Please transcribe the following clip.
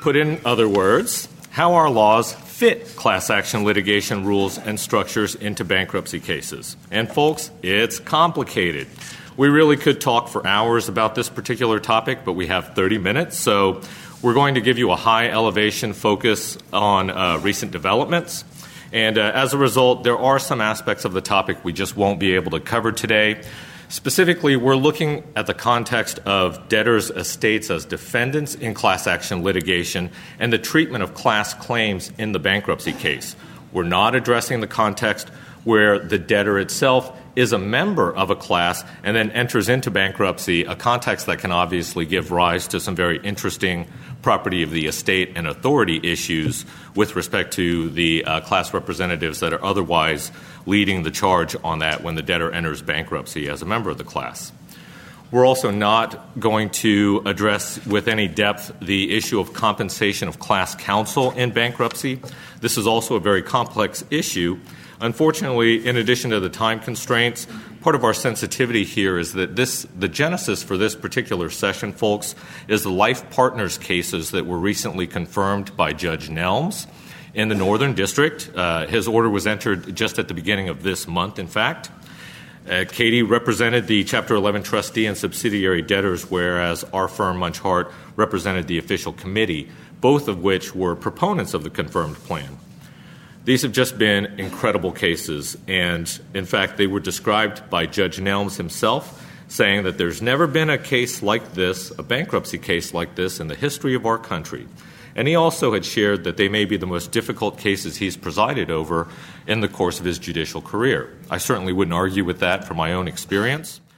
Put in other words, how our laws fit class action litigation rules and structures into bankruptcy cases. And folks, it's complicated. We really could talk for hours about this particular topic, but we have 30 minutes, so we're going to give you a high elevation focus on recent developments. And as a result, there are some aspects of the topic we just won't be able to cover today. Specifically, we're looking at the context of debtors' estates as defendants in class action litigation and the treatment of class claims in the bankruptcy case. We're not addressing the context where the debtor itself is a member of a class and then enters into bankruptcy, a context that can obviously give rise to some very interesting property of the estate and authority issues with respect to the class representatives that are otherwise leading the charge on that when the debtor enters bankruptcy as a member of the class. We're also not going to address with any depth the issue of compensation of class counsel in bankruptcy. This is also a very complex issue. Unfortunately, in addition to the time constraints, part of our sensitivity here is that the genesis for this particular session, folks, is the life partners cases that were recently confirmed by Judge Nelms in the Northern District. His order was entered just at the beginning of this month, in fact. Katie represented the Chapter 11 trustee and subsidiary debtors, whereas our firm, Munch Hart, represented the official committee, both of which were proponents of the confirmed plan. These have just been incredible cases, and in fact, they were described by Judge Nelms himself, saying that there's never been a case like this, a bankruptcy case like this, in the history of our country. And he also had shared that they may be the most difficult cases he's presided over in the course of his judicial career. I certainly wouldn't argue with that from my own experience.